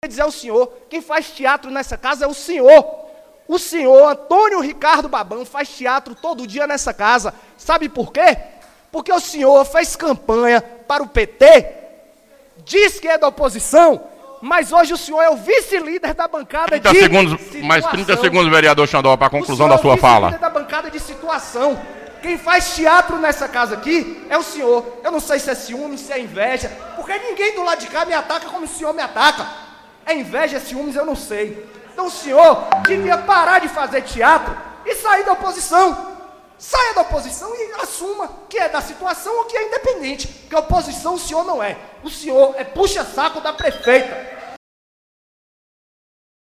dizer ao senhor, quem faz teatro nessa casa é o senhor. O senhor Antônio Ricardo Babão faz teatro todo dia nessa casa. Sabe por quê? Porque o senhor fez campanha para o PT, diz que é da oposição, mas hoje o senhor é o vice-líder da bancada de situação. Mais 30 segundos, vereador Xandó, para a conclusão da sua fala. O senhor é o vice-líder da bancada de situação. Quem faz teatro nessa casa aqui é o senhor. Eu não sei se é ciúme, se é inveja, porque ninguém do lado de cá me ataca como o senhor me ataca. É inveja, é ciúmes, eu não sei. Então o senhor devia parar de fazer teatro e sair da oposição. Saia da oposição e assuma que é da situação ou que é independente. Porque oposição o senhor não é. O senhor é puxa-saco da prefeita.